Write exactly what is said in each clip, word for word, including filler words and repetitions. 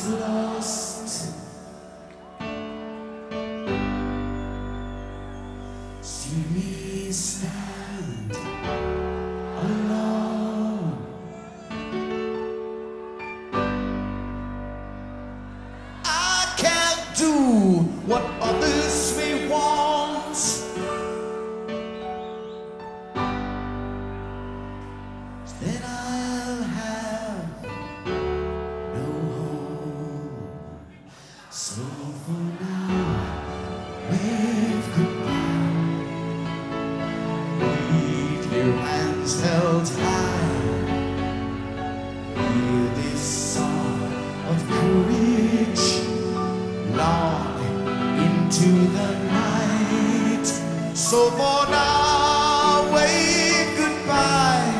is lost. See me stand alone. I can't do what others may want. Then I'll have no home. So for now, wave goodbye. Leave your hands held high. Hear this song of courage long into the night. So for now, wave goodbye.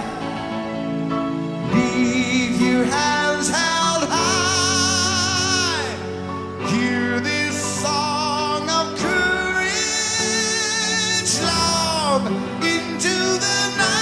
Leave your hands held high. Hear this song of courage long into the night.